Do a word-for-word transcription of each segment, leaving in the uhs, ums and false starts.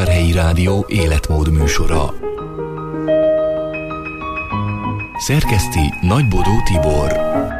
Marosvásárhelyi Rádió életmód műsora. Szerkeszti Nagybodó Tibor.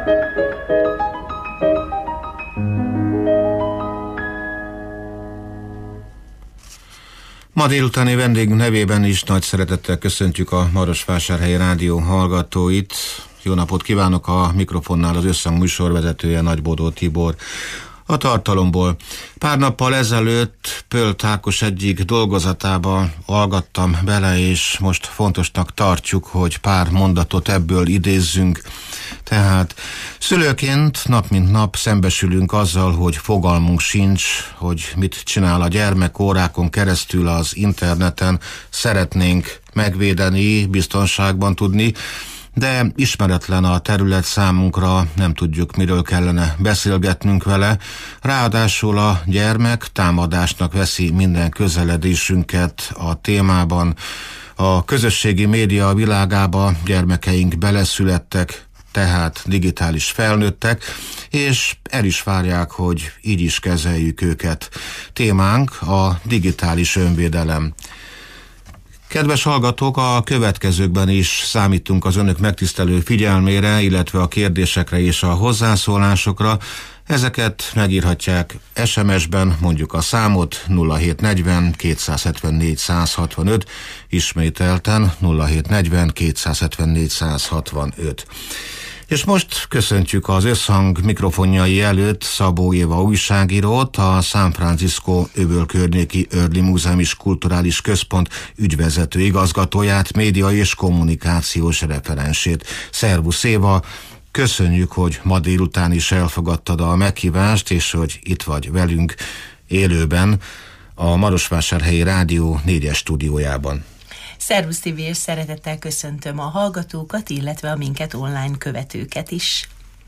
Ma délutáni vendégünk nevében is nagy szeretettel köszöntjük a Marosvásárhelyi Rádió hallgatóit. Jó napot kívánok, a mikrofonnál az Összhang műsorvezetője, Nagybodó Tibor. A tartalomból. Pár nappal ezelőtt Pölt Ákos egyik dolgozatába hallgattam bele, és most fontosnak tartjuk, hogy pár mondatot ebből idézzünk. Tehát szülőként nap mint nap szembesülünk azzal, hogy fogalmunk sincs, hogy mit csinál a gyermek órákon keresztül az interneten. Szeretnénk megvédeni, biztonságban tudni, de ismeretlen a terület számunkra, nem tudjuk, miről kellene beszélgetnünk vele. Ráadásul a gyermek támadásnak veszi minden közeledésünket a témában. A közösségi média világába gyermekeink beleszülettek, tehát digitális felnőttek, és el is várják, hogy így is kezeljük őket. Témánk a digitális önvédelem. Kedves hallgatók, a következőkben is számítunk az önök megtisztelő figyelmére, illetve a kérdésekre és a hozzászólásokra. Ezeket megírhatják es em es-ben, mondjuk a számot nulla hét negyven kétszázhetvennégy százhatvanöt, ismételten nulla hét negyven kétszázhetvennégy százhatvanöt. És most köszöntjük az Összhang mikrofonjai előtt Szabó Éva újságírót, a San Francisco öbölkörnyéki Early Múzeum és Kulturális Központ ügyvezető igazgatóját, média és kommunikációs referensét. Szervusz Éva, köszönjük, hogy ma délután is elfogadtad a meghívást, és hogy itt vagy velünk élőben a Marosvásárhelyi Rádió négyes stúdiójában. Szervusz Tibi, és szeretettel köszöntöm a hallgatókat, illetve a minket online követőket is.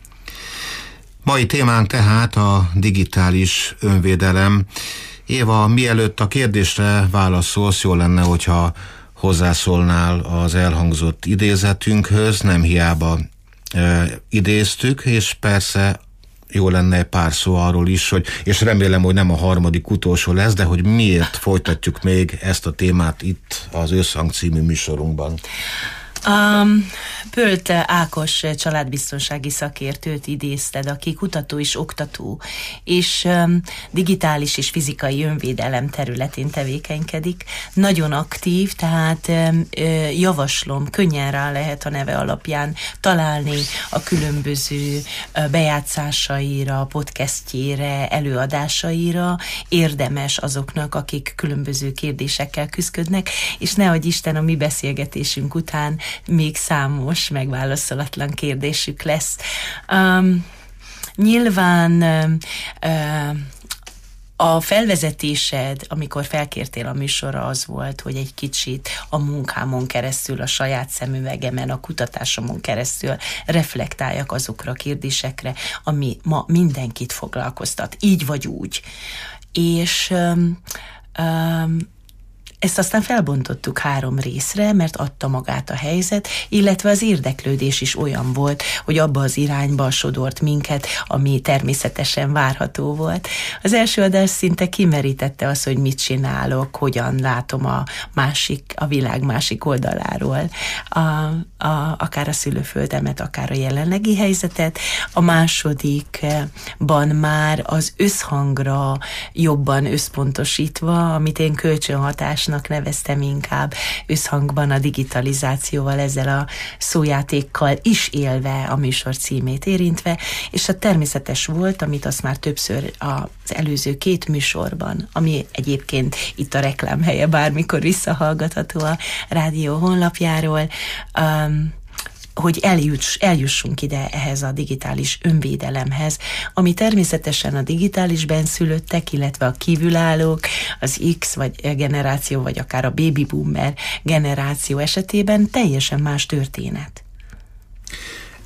Mai témánk tehát a digitális önvédelem. Éva, mielőtt a kérdésre válaszolsz, jó lenne, hogyha hozzászólnál az elhangzott idézetünkhöz, nem hiába e, idéztük, és persze jó lenne pár szó arról is, hogy, és remélem, hogy nem a harmadik utolsó lesz, de hogy miért folytatjuk még ezt a témát itt az Összhang című műsorunkban. Um, Pölt Ákos családbiztonsági szakértőt idézted, aki kutató és oktató, és um, digitális és fizikai önvédelem területén tevékenykedik. Nagyon aktív, tehát um, javaslom, könnyen rá lehet a neve alapján találni a különböző uh, bejátszásaira, podcastjére, előadásaira. Érdemes azoknak, akik különböző kérdésekkel küzdködnek, és nehogy Isten a mi beszélgetésünk után még számos megválaszolatlan kérdésük lesz. Um, nyilván um, uh, a felvezetésed, amikor felkértél a műsorra, az volt, hogy egy kicsit a munkámon keresztül, a saját szemüvegemen, a kutatásomon keresztül reflektáljak azokra a kérdésekre, ami ma mindenkit foglalkoztat, így vagy úgy. És um, um, ezt aztán felbontottuk három részre, mert adta magát a helyzet, illetve az érdeklődés is olyan volt, hogy abba az irányba sodort minket, ami természetesen várható volt. Az első adás szinte kimerítette azt, hogy mit csinálok, hogyan látom a másik, a világ másik oldaláról, a, a, akár a szülőföldemet, akár a jelenlegi helyzetet. A másodikban már az összhangra jobban összpontosítva, amit én kölcsönhatásnak neveztem inkább, összhangban a digitalizációval, ezzel a szójátékkal is élve, a műsor címét érintve, és a természetes volt, amit azt már többször az előző két műsorban, ami egyébként itt a reklámhelye, bármikor visszahallgatható a rádió honlapjáról, um, hogy eljuss, eljussunk ide ehhez a digitális önvédelemhez, ami természetesen a digitális benszülöttek, illetve a kívülállók, az X vagy generáció, vagy akár a baby boomer generáció esetében teljesen más történet.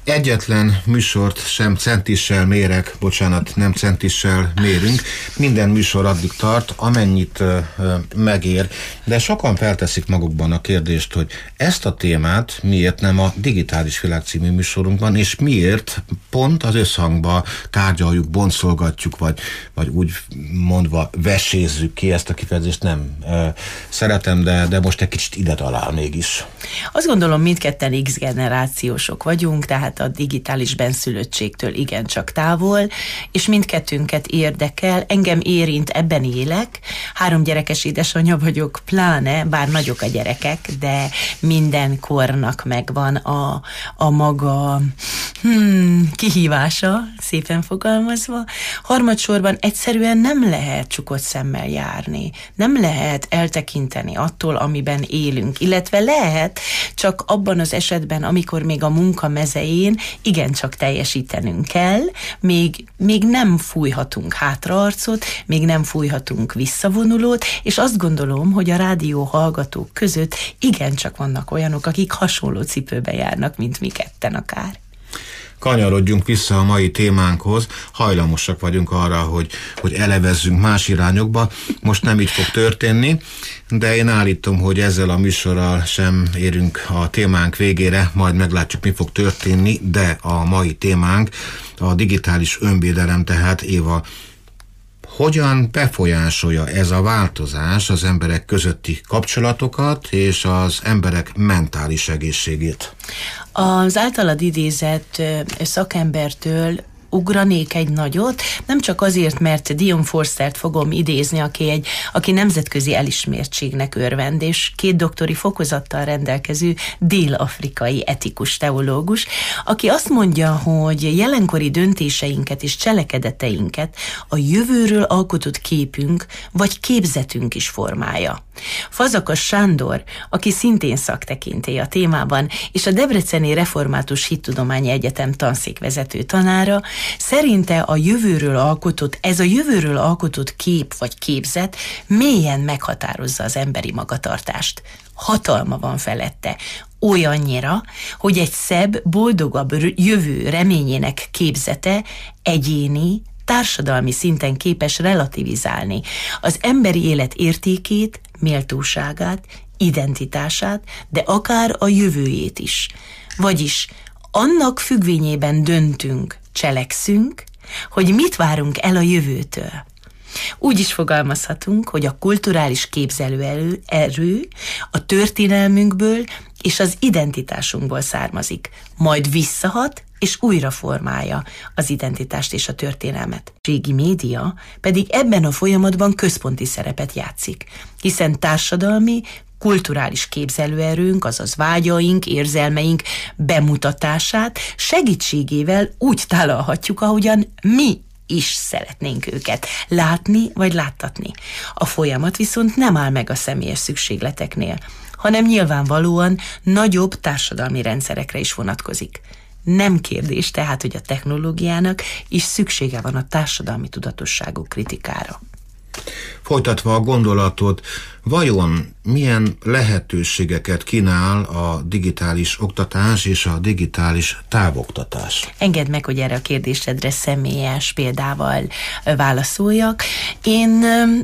egyetlen műsort sem centissel mérek, bocsánat, nem centissel mérünk. Minden műsor addig tart, amennyit uh, megér, de sokan felteszik magukban a kérdést, hogy ezt a témát miért nem a Digitális Világ című műsorunkban, és miért pont az összhangba tárgyaljuk, boncolgatjuk, vagy, vagy úgy mondva vesézzük ki, ezt a kifejezést nem uh, szeretem, de, de most egy kicsit ide talál mégis. Azt gondolom, mindketten X-generációsok vagyunk, tehát a digitális benszülöttségtől igencsak távol, és mindkettőnket érdekel, engem érint, ebben élek, három gyerekes édesanyja vagyok, pláne, bár nagyok a gyerekek, de minden kornak megvan a, a maga hmm, kihívása, szépen fogalmazva. Harmadsorban egyszerűen nem lehet csukott szemmel járni, nem lehet eltekinteni attól, amiben élünk, illetve lehet, csak abban az esetben, amikor még a munka mezején igencsak teljesítenünk kell, még, még nem fújhatunk hátraarcot, még nem fújhatunk visszavonulót, és azt gondolom, hogy a rádió hallgatók között igencsak vannak olyanok, akik hasonló cipőbe járnak, mint mi ketten akár. Kanyarodjunk vissza a mai témánkhoz, hajlamosak vagyunk arra, hogy, hogy elevezzünk más irányokba, most nem így fog történni, de én állítom, hogy ezzel a műsorral sem érünk a témánk végére, majd meglátjuk, mi fog történni, de a mai témánk a digitális önvédelem, tehát Éva, hogyan befolyásolja ez a változás az emberek közötti kapcsolatokat és az emberek mentális egészségét? Az általad idézett szakembertől ugranék egy nagyot, nem csak azért, mert Dion Forstert fogom idézni, aki egy, aki nemzetközi elismertségnek örvend, és két doktori fokozattal rendelkező dél-afrikai etikus teológus, aki azt mondja, hogy jelenkori döntéseinket és cselekedeteinket a jövőről alkotott képünk vagy képzetünk is formálja. Fazakas Sándor, aki szintén szaktekintély a témában, és a Debreceni Református Hittudományi Egyetem tanszékvezető tanára, szerinte a jövőről alkotott, ez a jövőről alkotott kép vagy képzet mélyen meghatározza az emberi magatartást. Hatalma van felette, olyannyira, hogy egy szebb, boldogabb jövő reményének képzete egyéni, társadalmi szinten képes relativizálni az emberi élet értékét, méltóságát, identitását, de akár a jövőjét is. Vagyis annak függvényében döntünk, cselekszünk, hogy mit várunk el a jövőtől. Úgy is fogalmazhatunk, hogy a kulturális képzelő erő a történelmünkből és az identitásunkból származik, majd visszahat és újra formálja az identitást és a történelmet. A régi média pedig ebben a folyamatban központi szerepet játszik, hiszen társadalmi, kulturális képzelőerőnk, azaz vágyaink, érzelmeink bemutatását segítségével úgy tálalhatjuk, ahogyan mi is szeretnénk őket látni vagy láttatni. A folyamat viszont nem áll meg a személyes szükségleteknél, hanem nyilvánvalóan nagyobb társadalmi rendszerekre is vonatkozik. Nem kérdés tehát, hogy a technológiának is szüksége van a társadalmi tudatosságú kritikára. Folytatva a gondolatot, vajon milyen lehetőségeket kínál a digitális oktatás és a digitális távoktatás? Engedd meg, hogy erre a kérdésedre személyes példával válaszoljak. Én...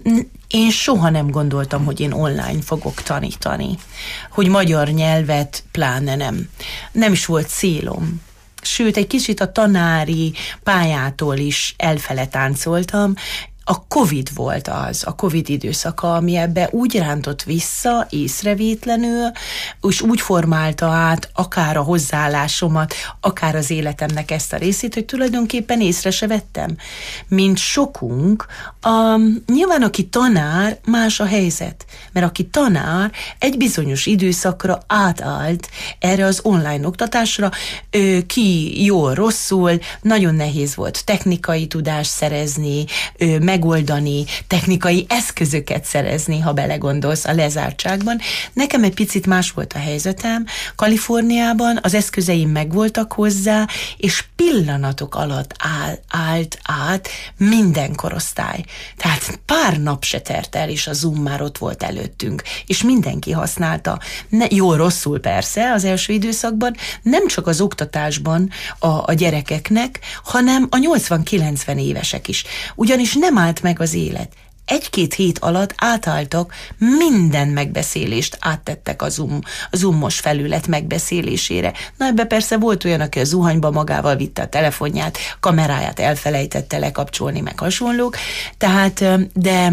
Én soha nem gondoltam, hogy én online fogok tanítani, hogy magyar nyelvet pláne nem. Nem is volt célom. Sőt, egy kicsit a tanári pályától is elfele táncoltam. A Covid volt az, a Covid időszaka, ami ebbe úgy rántott vissza észrevétlenül, és úgy formálta át akár a hozzáállásomat, akár az életemnek ezt a részét, hogy tulajdonképpen észre se vettem. Mint sokunk, a, nyilván aki tanár, más a helyzet, mert aki tanár egy bizonyos időszakra átállt erre az online oktatásra, ki jól, rosszul, nagyon nehéz volt technikai tudást szerezni, meg megoldani, technikai eszközöket szerezni, ha belegondolsz a lezártságban. Nekem egy picit más volt a helyzetem. Kaliforniában az eszközeim megvoltak hozzá, és pillanatok alatt áll, állt át minden korosztály. Tehát pár nap se tert el, és a Zoom már ott volt előttünk, és mindenki használta. Ne, jól, rosszul persze az első időszakban, nem csak az oktatásban a, a gyerekeknek, hanem a nyolcvan-kilencven évesek is. Ugyanis nem állt meg az élet. Egy-két hét alatt átálltak, minden megbeszélést áttettek a Zoom, a Zoomos felület megbeszélésére. Na ebbe persze volt olyan, aki a zuhanyba magával vitte a telefonját, kameráját elfelejtette lekapcsolni, meg hasonlók. Tehát, de,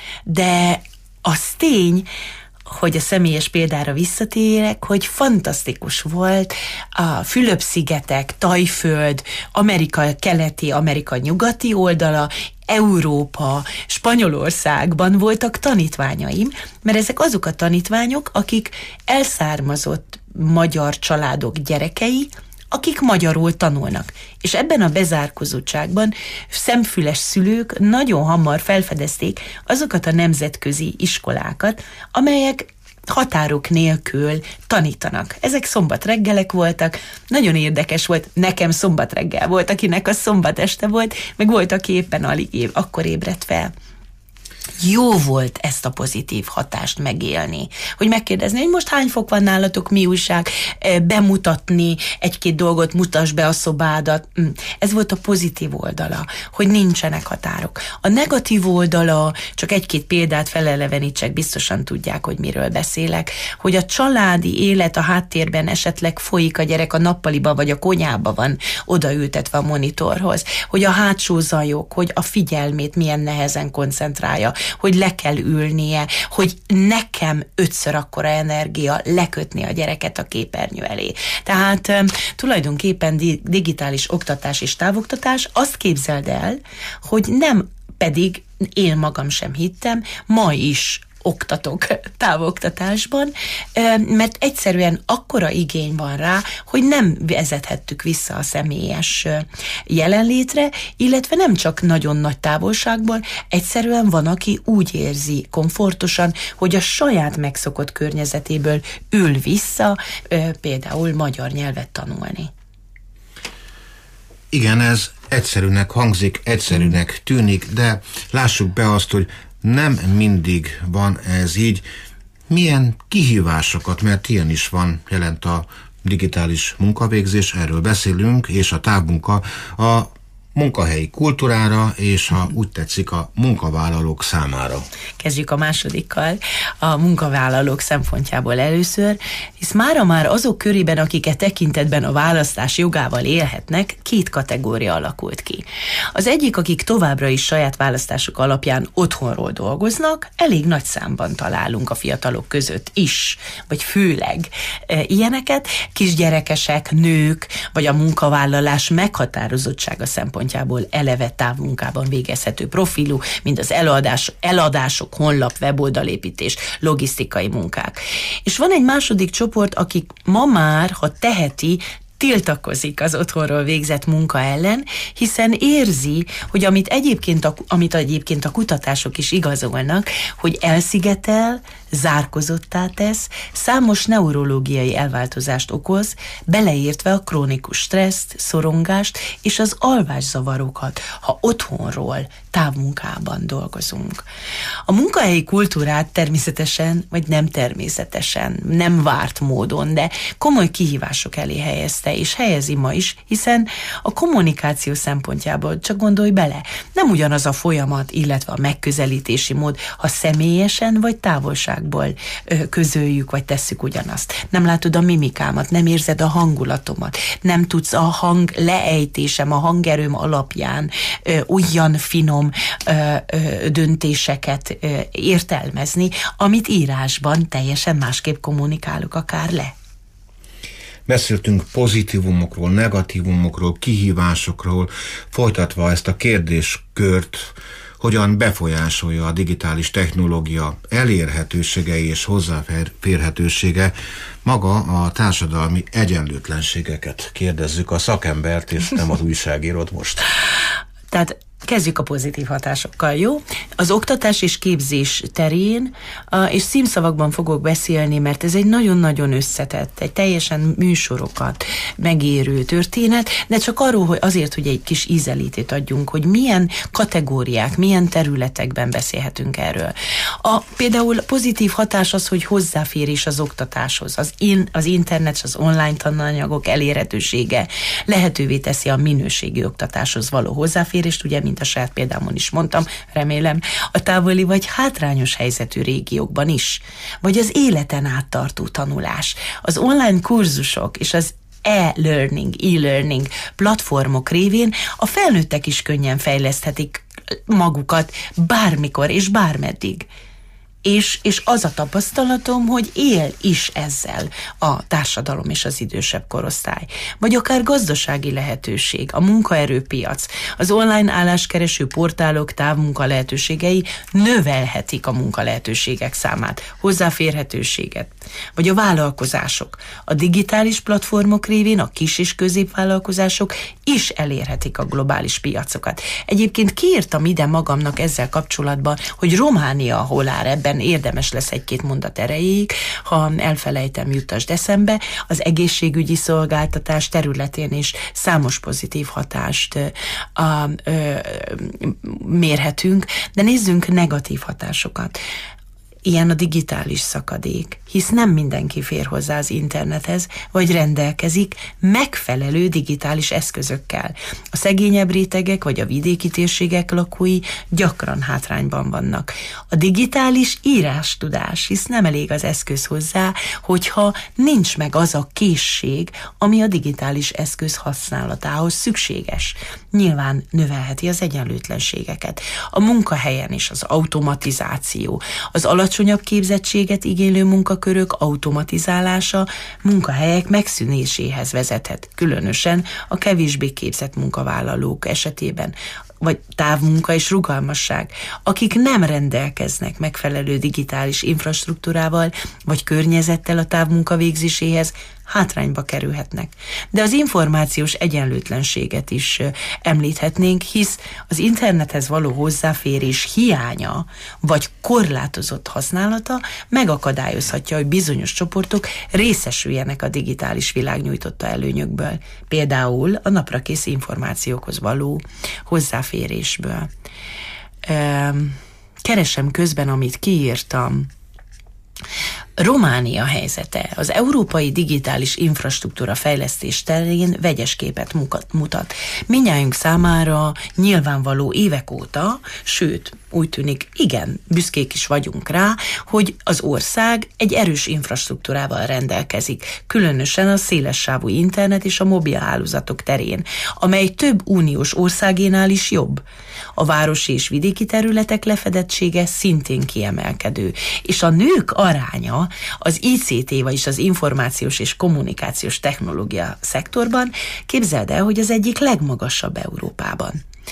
de az tény, hogy a személyes példára visszatérek, hogy fantasztikus volt a Fülöp-szigetek, Tajföld, Amerika keleti, Amerika nyugati oldala, Európa, Spanyolországban voltak tanítványaim, mert ezek azok a tanítványok, akik elszármazott magyar családok gyerekei, akik magyarul tanulnak. És ebben a bezárkozottságban szemfüles szülők nagyon hamar felfedezték azokat a nemzetközi iskolákat, amelyek határok nélkül tanítanak. Ezek szombat reggelek voltak, nagyon érdekes volt, nekem szombat reggel volt, akinek a szombat este volt, meg volt, aki éppen alig év, akkor ébredt fel. Jó volt ezt a pozitív hatást megélni, hogy megkérdezni, hogy most hány fok van nálatok, mi újság, bemutatni egy-két dolgot, mutass be a szobádat. Ez volt a pozitív oldala, hogy nincsenek határok. A negatív oldala, csak egy-két példát felelevenítsek, biztosan tudják, hogy miről beszélek, hogy a családi élet a háttérben esetleg folyik, a gyerek a nappaliba vagy a konyába van odaültetve a monitorhoz, hogy a hátsó zajok, hogy a figyelmét milyen nehezen koncentrálja, hogy le kell ülnie, hogy nekem ötször akkora energia lekötni a gyereket a képernyő elé. Tehát um, tulajdonképpen di- digitális oktatás és távoktatás, azt képzeld el, hogy nem pedig én magam sem hittem, ma is oktatok távoktatásban, mert egyszerűen akkora igény van rá, hogy nem vezethettük vissza a személyes jelenlétre, illetve nem csak nagyon nagy távolságból, egyszerűen van, aki úgy érzi komfortosan, hogy a saját megszokott környezetéből ül vissza, például magyar nyelvet tanulni. Igen, ez egyszerűnek hangzik, egyszerűnek tűnik, de lássuk be azt, hogy nem mindig van ez így. Milyen kihívásokat, mert ilyen is van, jelent a digitális munkavégzés, erről beszélünk, és a távmunka a munkahelyi kultúrára, és ha úgy tetszik, a munkavállalók számára. Kezdjük a másodikkal, a munkavállalók szempontjából először, hisz mára már azok körében, akiket tekintetben a választás jogával élhetnek, két kategória alakult ki. Az egyik, akik továbbra is saját választásuk alapján otthonról dolgoznak, elég nagy számban találunk a fiatalok között is, vagy főleg e, ilyeneket, kisgyerekesek, nők, vagy a munkavállalás meghatározottsága szempontjából eleve távmunkában végezhető profilú, mint az eladás, eladások, honlap, weboldalépítés, logisztikai munkák. És van egy második csoport, akik ma már, ha teheti, tiltakozik az otthonról végzett munka ellen, hiszen érzi, hogy amit egyébként a, amit egyébként a kutatások is igazolnak, hogy elszigetel, zárkozottá tesz, számos neurológiai elváltozást okoz, beleértve a krónikus stresszt, szorongást és az alvászavarokat, ha otthonról, távmunkában dolgozunk. A munkahelyi kultúrát természetesen, vagy nem természetesen, nem várt módon, de komoly kihívások elé helyezte, és helyezi ma is, hiszen a kommunikáció szempontjából csak gondolj bele, nem ugyanaz a folyamat, illetve a megközelítési mód, ha személyesen vagy távolságból közöljük, vagy tesszük ugyanazt. Nem látod a mimikámat, nem érzed a hangulatomat, nem tudsz a hang leejtésem, a hangerőm alapján ö, olyan finom ö, ö, döntéseket ö, értelmezni, amit írásban teljesen másképp kommunikálok akár le. Beszéltünk pozitívumokról, negatívumokról, kihívásokról, folytatva ezt a kérdéskört, hogyan befolyásolja a digitális technológia elérhetősége és hozzáférhetősége maga a társadalmi egyenlőtlenségeket. Kérdezzük a szakembert, és nem az újságírót most. Tehát Kezdjük a pozitív hatásokkal, jó? Az oktatás és képzés terén, és címszavakban fogok beszélni, mert ez egy nagyon-nagyon összetett, egy teljesen műsorokat megérő történet, de csak arról, hogy azért, hogy egy kis ízelítét adjunk, hogy milyen kategóriák, milyen területekben beszélhetünk erről. A, például pozitív hatás az, hogy hozzáférés az oktatáshoz. Az, in, az internet, az online tananyagok elérhetősége lehetővé teszi a minőségi oktatáshoz való hozzáférést, ugye, mint a saját példámon is mondtam, remélem, a távoli vagy hátrányos helyzetű régiókban is. Vagy az életen át tartó tanulás. Az online kurzusok és az e-learning, e-learning platformok révén a felnőttek is könnyen fejleszthetik magukat bármikor és bármeddig. És, és az a tapasztalatom, hogy él is ezzel a társadalom és az idősebb korosztály. Vagy akár gazdasági lehetőség, a munkaerőpiac, az online álláskereső portálok távmunka lehetőségei növelhetik a munkalehetőségek számát, hozzáférhetőséget. Vagy a vállalkozások. A digitális platformok révén a kis és középvállalkozások is elérhetik a globális piacokat. Egyébként kiírtam ide magamnak ezzel kapcsolatban, hogy Románia hol áll ebben, érdemes lesz egy-két mondat erejéig, ha elfelejtem, juttasd eszembe. Az egészségügyi szolgáltatás területén is számos pozitív hatást a, a, a, mérhetünk, de nézzünk negatív hatásokat. Ilyen a digitális szakadék, hisz nem mindenki fér hozzá az internethez, vagy rendelkezik megfelelő digitális eszközökkel. A szegényebb rétegek vagy a vidéki térségek lakói gyakran hátrányban vannak. A digitális írástudás, hisz nem elég az eszköz hozzá, hogyha nincs meg az a készség, ami a digitális eszköz használatához szükséges. Nyilván növelheti az egyenlőtlenségeket. A munkahelyen is az automatizáció, az alacsonyabb képzettséget igénylő munkakörök automatizálása munkahelyek megszűnéséhez vezethet, különösen a kevésbé képzett munkavállalók esetében, vagy távmunka és rugalmasság, akik nem rendelkeznek megfelelő digitális infrastruktúrával, vagy környezettel a távmunka végzéséhez, hátrányba kerülhetnek. De az információs egyenlőtlenséget is említhetnénk, hisz az internethez való hozzáférés hiánya, vagy korlátozott használata megakadályozhatja, hogy bizonyos csoportok részesüljenek a digitális világ nyújtotta előnyökből, például a naprakész információkhoz való hozzáférésből. Keresem közben, amit kiírtam. Románia helyzete az európai digitális infrastruktúra fejlesztés terén vegyes képet mutat. Mindnyájunk számára nyilvánvaló évek óta, sőt, úgy tűnik, igen, büszkék is vagyunk rá, hogy az ország egy erős infrastruktúrával rendelkezik, különösen a szélessávú internet és a mobilhálózatok terén, amely több uniós országénál is jobb. A városi és vidéki területek lefedettsége szintén kiemelkedő, és a nők aránya az i cé té, vagyis az információs és kommunikációs technológia szektorban, képzeld el, hogy az egyik legmagasabb Európában.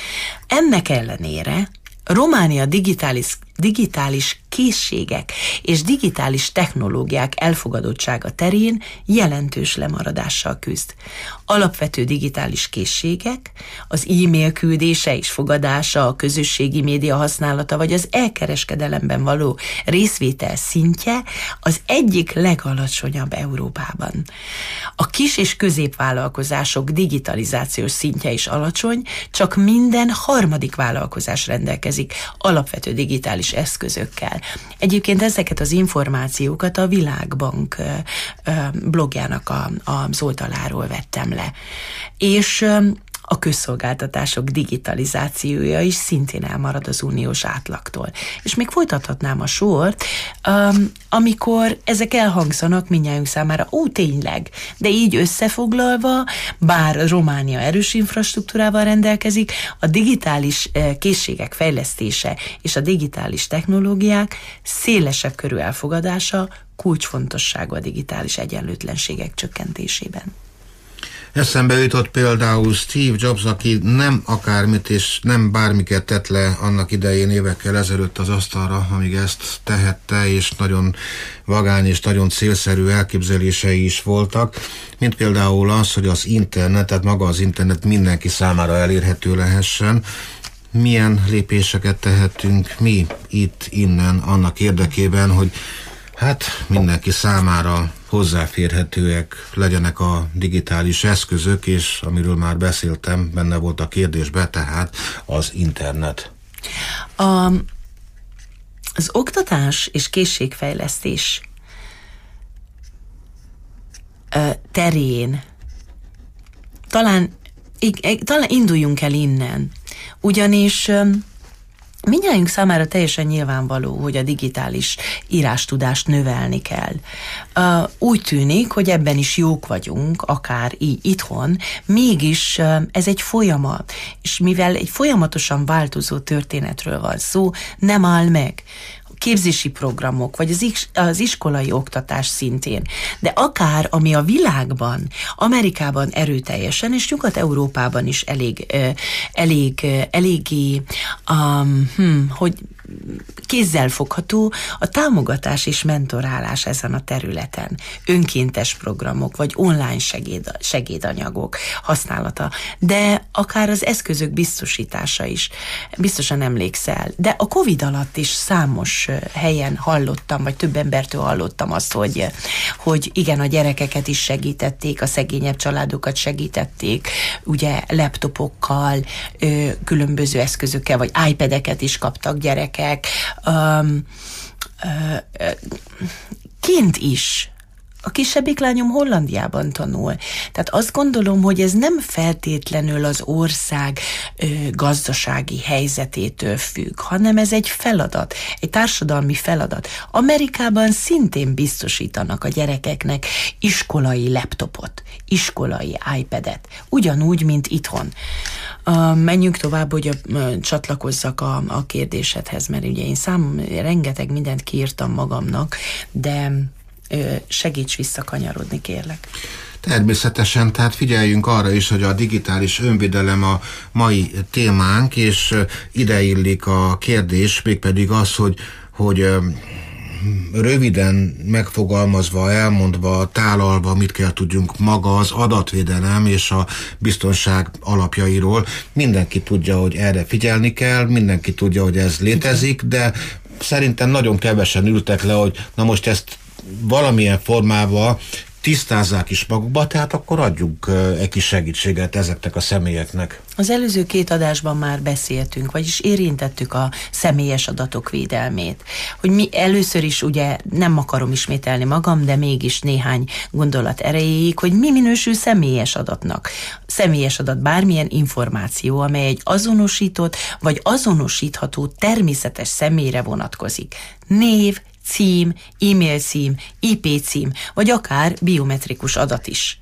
Ennek ellenére Románia digitális, digitális készségek és digitális technológiák elfogadottsága terén jelentős lemaradással küzd. Alapvető digitális készségek, az e-mail küldése és fogadása, a közösségi média használata vagy az elkereskedelemben való részvétel szintje az egyik legalacsonyabb Európában. A kis és középvállalkozások digitalizációs szintje is alacsony, csak minden harmadik vállalkozás rendelkezik alapvető digitális eszközökkel. Egyébként ezeket az információkat a Világbank blogjának a, az oldaláról vettem le. És a közszolgáltatások digitalizációja is szintén elmarad az uniós átlagtól. És még folytathatnám a sort, um, amikor ezek elhangzanak mindnyájunk számára, ó, tényleg, de így összefoglalva, bár Románia erős infrastruktúrával rendelkezik, a digitális uh, készségek fejlesztése és a digitális technológiák szélesebb körű elfogadása kulcsfontosságú a digitális egyenlőtlenségek csökkentésében. Eszembe jutott például Steve Jobs, aki nem akármit és nem bármiket tett le annak idején évekkel ezelőtt az asztalra, amíg ezt tehette, és nagyon vagány és nagyon célszerű elképzelései is voltak, mint például az, hogy az internet, tehát maga az internet mindenki számára elérhető lehessen. milyen lépéseket tehetünk mi itt, innen, annak érdekében, hogy hát mindenki számára hozzáférhetőek legyenek a digitális eszközök, és amiről már beszéltem, benne volt a kérdésben, tehát az internet. A, az oktatás és készségfejlesztés terén talán, talán induljunk el innen, ugyanis mindnyájunk számára teljesen nyilvánvaló, hogy a digitális írástudást növelni kell. Uh, úgy tűnik, hogy ebben is jók vagyunk, akár így itthon, mégis uh, ez egy folyamat, és mivel egy folyamatosan változó történetről van szó, nem áll meg. Képzési programok, vagy az, is, az iskolai oktatás szintén, de akár ami a világban, Amerikában erőteljesen, és Nyugat-Európában is elég, elég, eléggé, um, hm, hogy kézzelfogható a támogatás és mentorálás ezen a területen. Önkéntes programok, vagy online segéd, segédanyagok használata, de akár az eszközök biztosítása is. Biztosan emlékszel. De a Covid alatt is számos helyen hallottam, vagy több embertől hallottam azt, hogy, hogy igen, a gyerekeket is segítették, a szegényebb családokat segítették, ugye laptopokkal, különböző eszközökkel, vagy iPad-eket is kaptak gyerekek, Um, uh, uh, kint is. A kisebbik lányom Hollandiában tanul. Tehát azt gondolom, hogy ez nem feltétlenül az ország ö, gazdasági helyzetétől függ, hanem ez egy feladat, egy társadalmi feladat. Amerikában szintén biztosítanak a gyerekeknek iskolai laptopot, iskolai iPad-et, ugyanúgy, mint itthon. Uh, menjünk tovább, hogy a, uh, csatlakozzak a, a kérdésedhez, mert ugye én szám, rengeteg mindent kiírtam magamnak, de uh, segíts visszakanyarodni, kérlek. Természetesen, tehát figyeljünk arra is, hogy a digitális önvédelem a mai témánk, és ideillik a kérdés, mégpedig az, hogy, hogy röviden megfogalmazva, elmondva, tálalva, mit kell tudjunk maga az adatvédelem és a biztonság alapjairól. Mindenki tudja, hogy erre figyelni kell, mindenki tudja, hogy ez létezik, de szerintem nagyon kevesen ültek le, hogy na most ezt valamilyen formában tisztázzák is magukba, tehát akkor adjunk egy kis segítséget ezeknek a személyeknek. Az előző két adásban már beszéltünk, vagyis érintettük a személyes adatok védelmét. Hogy mi először is, ugye nem akarom ismételni magam, de mégis néhány gondolat erejéig, hogy mi minősül személyes adatnak. Személyes adat bármilyen információ, amely egy azonosított vagy azonosítható természetes személyre vonatkozik. Név, cím, e-mail cím, I P cím, vagy akár biometrikus adat is.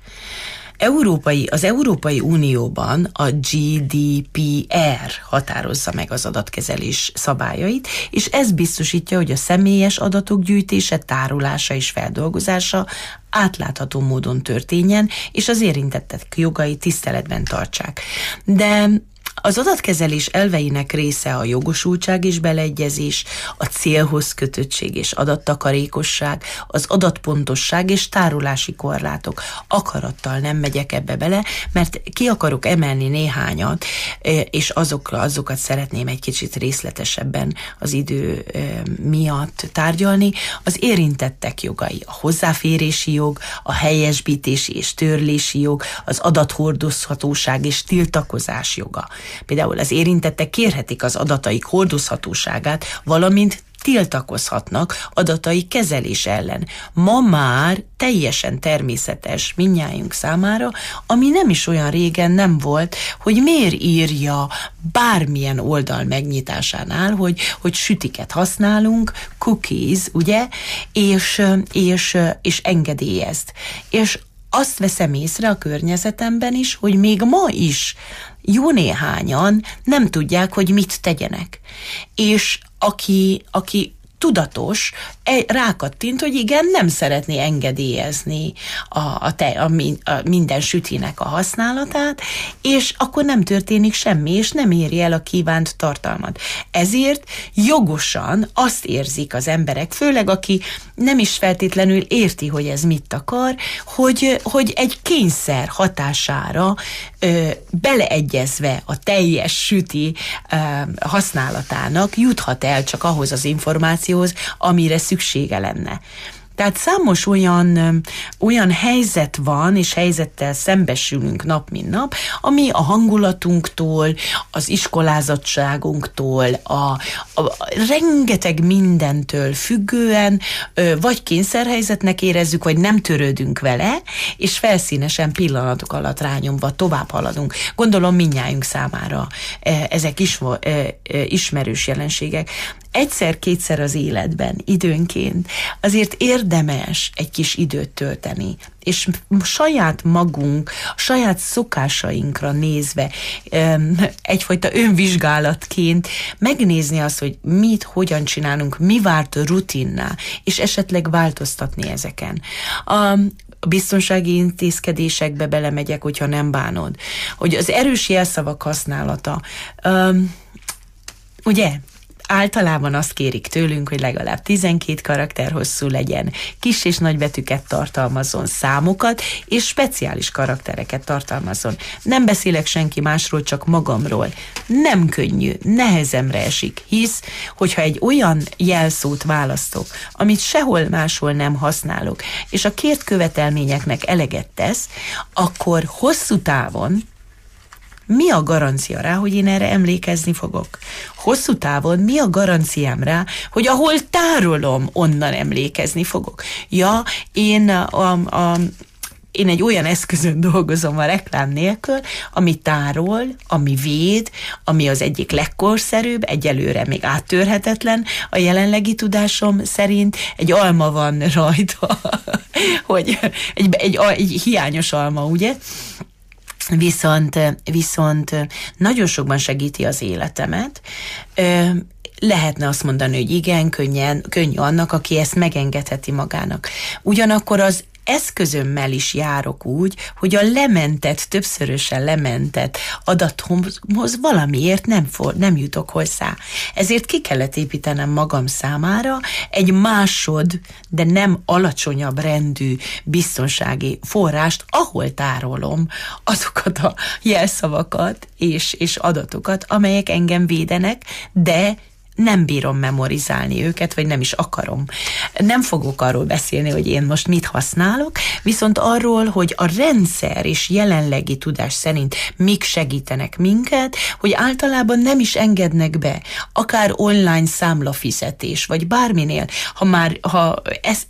Európai, az Európai Unióban a G D P R határozza meg az adatkezelés szabályait, és ez biztosítja, hogy a személyes adatok gyűjtése, tárolása és feldolgozása átlátható módon történjen, és az érintettek jogai tiszteletben tartsák. De az adatkezelés elveinek része a jogosultság és beleegyezés, a célhoz kötöttség és adattakarékosság, az adatpontosság és tárolási korlátok. Akarattal nem megyek ebbe bele, mert ki akarok emelni néhányat, és azok, azokat szeretném egy kicsit részletesebben az idő miatt tárgyalni. Az érintettek jogai, a hozzáférési jog, a helyesbítési és törlési jog, az adathordozhatóság és tiltakozás joga. Például az érintettek kérhetik az adataik hordozhatóságát, valamint tiltakozhatnak adatai kezelés ellen. Ma már teljesen természetes mindnyájunk számára, ami nem is olyan régen nem volt, hogy miért írja bármilyen oldal megnyitásánál, hogy, hogy sütiket használunk, cookies, ugye, és, és, és engedélyezd. És azt veszem észre a környezetemben is, hogy még ma is jó néhányan nem tudják, hogy mit tegyenek. És aki, aki tudatos, rákattint, hogy igen, nem szeretné engedélyezni a, a, te, a, a minden sütinek a használatát, és akkor nem történik semmi, és nem éri el a kívánt tartalmat. Ezért jogosan azt érzik az emberek, főleg aki nem is feltétlenül érti, hogy ez mit akar, hogy, hogy egy kényszer hatására ö, beleegyezve a teljes süti ö, használatának juthat el csak ahhoz az információhoz, amire szüksége lenne. Tehát számos olyan, olyan helyzet van, és helyzettel szembesülünk nap, mint nap, ami a hangulatunktól, az iskolázatságunktól, a, a, a rengeteg mindentől függően, vagy kényszerhelyzetnek érezzük, vagy nem törődünk vele, és felszínesen pillanatok alatt rányomva tovább haladunk. Gondolom mindnyájunk számára ezek is, ismerős jelenségek. Egyszer-kétszer az életben, időnként azért érdemes egy kis időt tölteni, és saját magunk, saját szokásainkra nézve egyfajta önvizsgálatként megnézni azt, hogy mit, hogyan csinálunk, mi vált rutinná, és esetleg változtatni ezeken. A A biztonsági intézkedésekbe belemegyek, hogyha nem bánod. Hogy az erős jelszavak használata, um, ugye, általában azt kérik tőlünk, hogy legalább tizenkét karakter hosszú legyen, kis és nagy betűket tartalmazzon, számokat, és speciális karaktereket tartalmazzon. Nem beszélek senki másról, csak magamról. Nem könnyű, nehezemre esik, hisz, hogyha egy olyan jelszót választok, amit sehol máshol nem használok, és a kért követelményeknek eleget tesz, akkor hosszú távon mi a garancia rá, hogy én erre emlékezni fogok? Hosszú távon mi a garanciám rá, hogy ahol tárolom, onnan emlékezni fogok? Ja, én a, a, én egy olyan eszközön dolgozom a reklám nélkül, ami tárol, ami véd, ami az egyik legkorszerűbb, egyelőre még áttörhetetlen a jelenlegi tudásom szerint. Egy alma van rajta, hogy egy, egy, egy hiányos alma, ugye? Viszont, viszont nagyon sokban segíti az életemet. Lehetne azt mondani, hogy igen, könnyen, könnyű annak, aki ezt megengedheti magának. Ugyanakkor az eszközömmel is járok úgy, hogy a lementett, többszörösen lementett adatomhoz valamiért nem, for, nem jutok hozzá. Ezért ki kellett építenem magam számára egy másod, de nem alacsonyabb rendű biztonsági forrást, ahol tárolom azokat a jelszavakat és, és adatokat, amelyek engem védenek, de nem bírom memorizálni őket, vagy nem is akarom. Nem fogok arról beszélni, hogy én most mit használok, viszont arról, hogy a rendszer és jelenlegi tudás szerint mik segítenek minket, hogy általában nem is engednek be, akár online számlafizetés, vagy bárminél, ha már ha ez,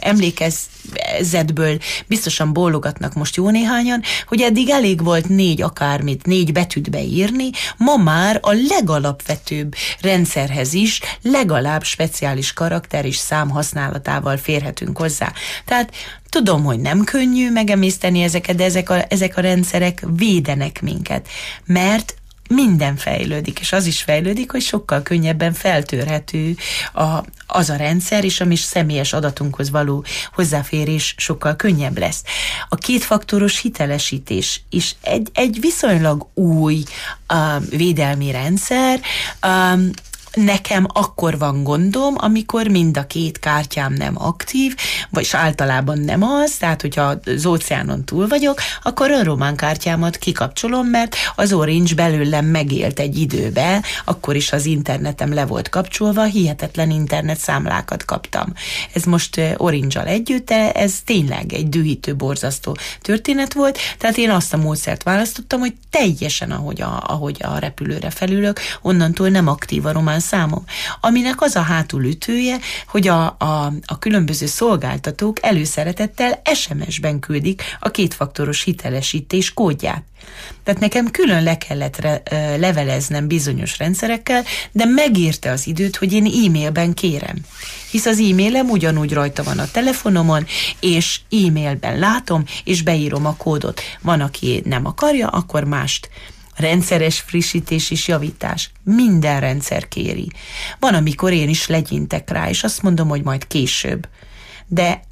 emlékezetből biztosan bólogatnak most jó néhányan, hogy eddig elég volt négy akármit, négy betűt beírni, ma már a legalapvetőbb rendszer is legalább speciális karakter és szám használatával férhetünk hozzá. Tehát tudom, hogy nem könnyű megemészteni ezeket, de ezek a, ezek a rendszerek védenek minket, mert minden fejlődik, és az is fejlődik, hogy sokkal könnyebben feltörhető a, az a rendszer, és ami személyes adatunkhoz való hozzáférés sokkal könnyebb lesz. A kétfaktoros hitelesítés is egy, egy viszonylag új uh, védelmi rendszer, um, Nekem akkor van gondom, amikor mind a két kártyám nem aktív, vagyis általában nem az, tehát hogyha az óceánon túl vagyok, akkor a román kártyámat kikapcsolom, mert az Orange belőlem megélt egy időben, akkor is az internetem le volt kapcsolva, hihetetlen internet számlákat kaptam. Ez most Orange-al együtt, de ez tényleg egy dühítő, borzasztó történet volt, tehát én azt a módszert választottam, hogy teljesen ahogy a, ahogy a repülőre felülök, onnantól nem aktív a román számom, aminek az a hátulütője, hogy a, a, a különböző szolgáltatók előszeretettel es em es-ben küldik a kétfaktoros hitelesítés kódját. Tehát nekem külön le kellett re, leveleznem bizonyos rendszerekkel, de megérte az időt, hogy én e-mailben kérem. Hisz az e-mailem ugyanúgy rajta van a telefonomon, és e-mailben látom, és beírom a kódot. Van, aki nem akarja, akkor mást Rendszeres frissítés és javítás. Minden rendszer kéri. Van, amikor én is legyintek rá, és azt mondom, hogy majd később. De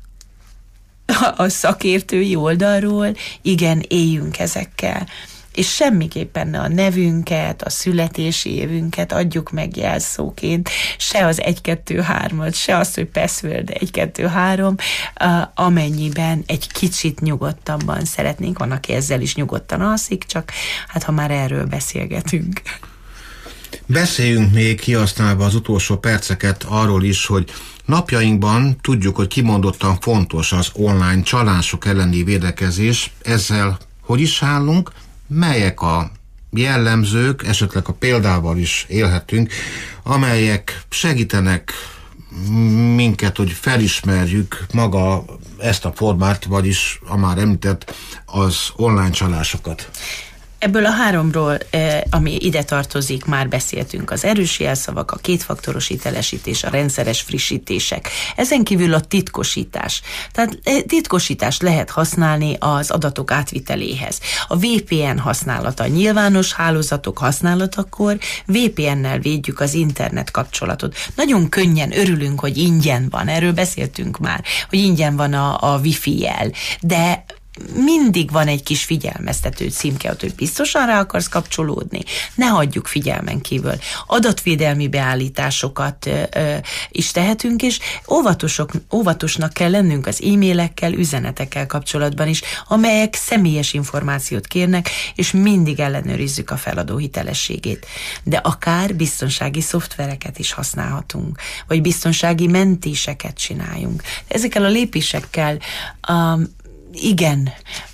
a szakértői oldalról igen, éljünk ezekkel. És semmiképpen a nevünket, a születési évünket adjuk meg jelszóként, se az egy kettő hármat, se azt, hogy password egy kettő három, amennyiben egy kicsit nyugodtabban szeretnénk. Van, aki ezzel is nyugodtan alszik, csak hát ha már erről beszélgetünk. Beszéljünk még kihasználva az utolsó perceket arról is, hogy napjainkban tudjuk, hogy kimondottan fontos az online csalások elleni védekezés. Ezzel hogy is állunk? Melyek a jellemzők, esetleg a példával is élhetünk, amelyek segítenek minket, hogy felismerjük maga ezt a formát, vagyis a már említett az online csalásokat? Ebből a háromról, eh, ami ide tartozik, már beszéltünk. Az erős jelszavak, a kétfaktoros hitelesítés, a rendszeres frissítések. Ezen kívül a titkosítás. Tehát eh, titkosítást lehet használni az adatok átviteléhez. A vé pé en használata, nyilvános hálózatok használatakor vé pé ennel védjük az internet kapcsolatot. Nagyon könnyen örülünk, hogy ingyen van. Erről beszéltünk már, hogy ingyen van a, a wifi jel. De mindig van egy kis figyelmeztető címke, hogy biztosan rá akarsz kapcsolódni. Ne hagyjuk figyelmen kívül. Adatvédelmi beállításokat ö, ö, is tehetünk, és óvatosok, óvatosnak kell lennünk az e-mailekkel, üzenetekkel kapcsolatban is, amelyek személyes információt kérnek, és mindig ellenőrizzük a feladó hitelességét. De akár biztonsági szoftvereket is használhatunk, vagy biztonsági mentéseket csináljunk. Ezekkel a lépésekkel um, igen,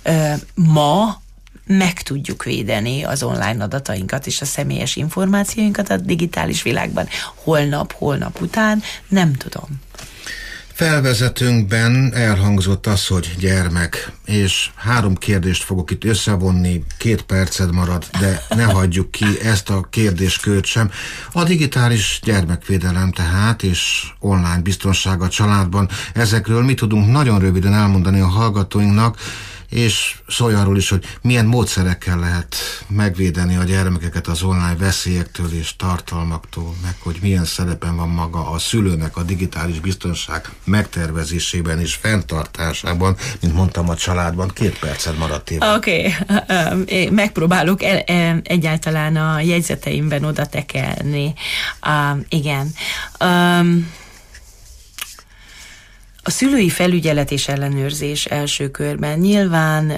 ma meg tudjuk védeni az online adatainkat és a személyes információinkat a digitális világban. Holnap, holnap után, nem tudom. Felvezetőnkben elhangzott az, hogy gyermek, és három kérdést fogok itt összevonni, két perced marad, de ne hagyjuk ki ezt a kérdéskört sem. A digitális gyermekvédelem tehát, és online biztonság a családban, ezekről mi tudunk nagyon röviden elmondani a hallgatóinknak, és szólj arról is, hogy milyen módszerekkel lehet megvédeni a gyermekeket az online veszélyektől és tartalmaktól, meg hogy milyen szerepen van maga a szülőnek a digitális biztonság megtervezésében és fenntartásában, mint mondtam, a családban. Két percet maradt éve. Oké, okay. Megpróbálok el, egyáltalán a jegyzeteimben oda tekerni. Uh, igen. Um, A szülői felügyelet és ellenőrzés első körben nyilván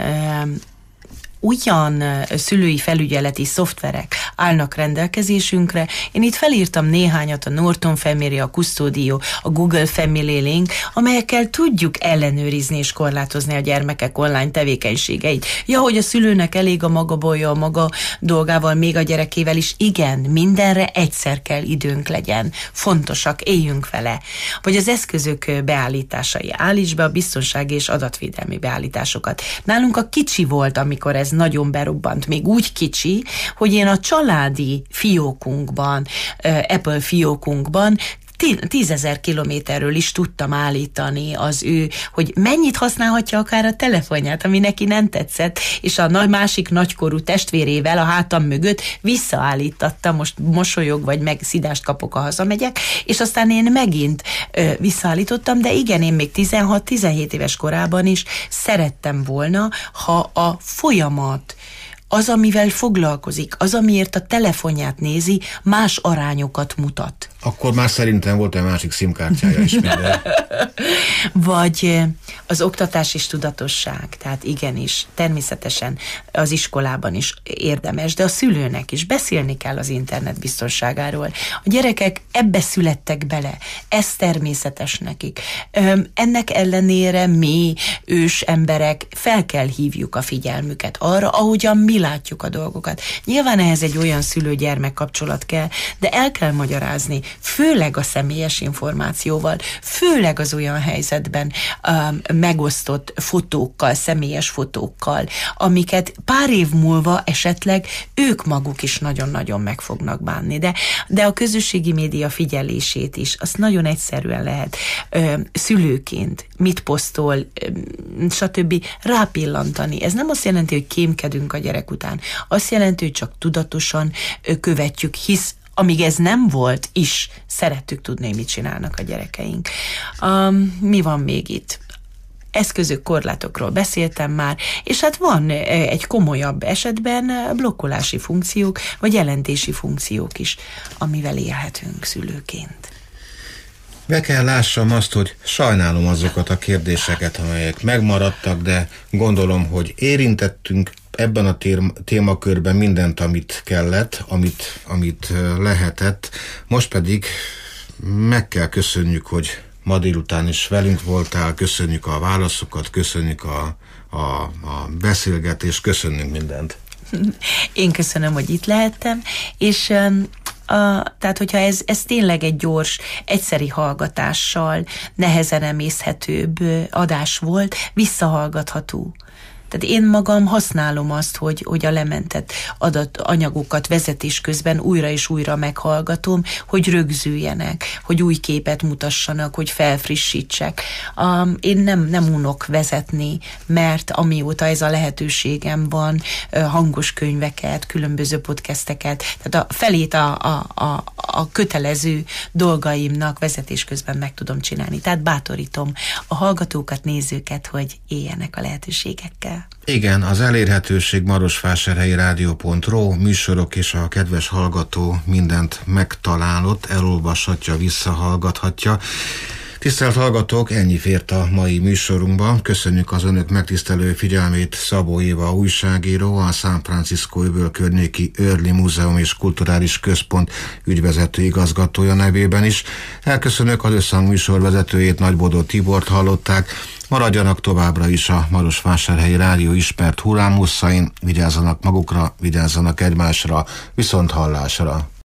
olyan szülői felügyeleti szoftverek állnak rendelkezésünkre. Én itt felírtam néhányat, a Norton Family, a Custodio, a Google Family Link, amelyekkel tudjuk ellenőrizni és korlátozni a gyermekek online tevékenységeit. Ja, hogy a szülőnek elég a maga bolya, a maga dolgával, még a gyerekével is. Igen, mindenre egyszer kell időnk legyen. Fontosak, éljünk vele. Vagy az eszközök beállításai. Állíts be a biztonsági és adatvédelmi beállításokat. Nálunk a kicsi volt, amikor ez nagyon berobbant, még úgy kicsi, hogy én a családi fiókunkban, Apple fiókunkban tízezer kilométerről is tudtam állítani az ő, hogy mennyit használhatja akár a telefonját, ami neki nem tetszett, és a másik nagykorú testvérével a hátam mögött visszaállítattam, most mosolyog, vagy meg szidást kapok, ha hazamegyek, és aztán én megint ö, visszaállítottam, de igen, én még tizenhat-tizenhét éves korában is szerettem volna, ha a folyamat, az, amivel foglalkozik, az, amiért a telefonját nézi, más arányokat mutat. Akkor már szerintem volt egy másik szimkártyája is minden. Vagy az oktatás és tudatosság, tehát igenis, természetesen az iskolában is érdemes, de a szülőnek is beszélni kell az internet biztonságáról. A gyerekek ebbe születtek bele, ez természetes nekik. Ennek ellenére mi, ős emberek, fel kell hívjuk a figyelmüket arra, ahogyan mi látjuk a dolgokat. Nyilván ehhez egy olyan szülő-gyermek kapcsolat kell, de el kell magyarázni, főleg a személyes információval, főleg az olyan helyzetben um, megosztott fotókkal, személyes fotókkal, amiket pár év múlva esetleg ők maguk is nagyon-nagyon meg fognak bánni. De, de a közösségi média figyelését is, azt nagyon egyszerűen lehet um, szülőként, mit posztol, um, stb. Rápillantani. Ez nem azt jelenti, hogy kémkedünk a gyerek évek után. Azt jelenti, hogy csak tudatosan követjük, hisz amíg ez nem volt is, szerettük tudni, hogy mit csinálnak a gyerekeink. Um, mi van még itt? Eszközök, korlátokról beszéltem már, és hát van egy komolyabb esetben blokkolási funkciók, vagy jelentési funkciók is, amivel élhetünk szülőként. Be kell lássam azt, hogy sajnálom azokat a kérdéseket, amelyek megmaradtak, de gondolom, hogy érintettünk ebben a témakörben mindent, amit kellett, amit, amit lehetett. Most pedig meg kell köszönjük, hogy ma délután is velünk voltál, köszönjük a válaszokat, köszönjük a, a, a beszélgetést, köszönjük mindent. Én köszönöm, hogy itt lehettem, és a, tehát, hogyha ez, ez tényleg egy gyors, egyszeri hallgatással nehezen emészhetőbb adás volt, visszahallgatható. Tehát én magam használom azt, hogy, hogy a lementett adatanyagokat vezetés közben újra és újra meghallgatom, hogy rögzüljenek, hogy új képet mutassanak, hogy felfrissítsek. Um, én nem, nem unok vezetni, mert amióta ez a lehetőségem van, hangos könyveket, különböző podcasteket, tehát a felét a, a, a, a kötelező dolgaimnak vezetés közben meg tudom csinálni. Tehát bátorítom a hallgatókat, nézőket, hogy éljenek a lehetőségekkel. Igen, az elérhetőség marosvásárhelyi rádió pont ru, műsorok és a kedves hallgató mindent megtalálott, elolvashatja, visszahallgathatja. Tisztelt hallgatók, ennyi fért a mai műsorunkba. Köszönjük az önök megtisztelő figyelmét Szabó Éva újságíró, a San Francisco öböl környéki Early Múzeum és Kulturális Központ ügyvezető igazgatója nevében is. Elköszönök az Összhang műsorvezetőjét, Nagybodó Tibort hallották. Maradjanak továbbra is a Marosvásárhelyi Rádió ismert hullámhosszain, vigyázzanak magukra, vigyázzanak egymásra, viszont hallásra.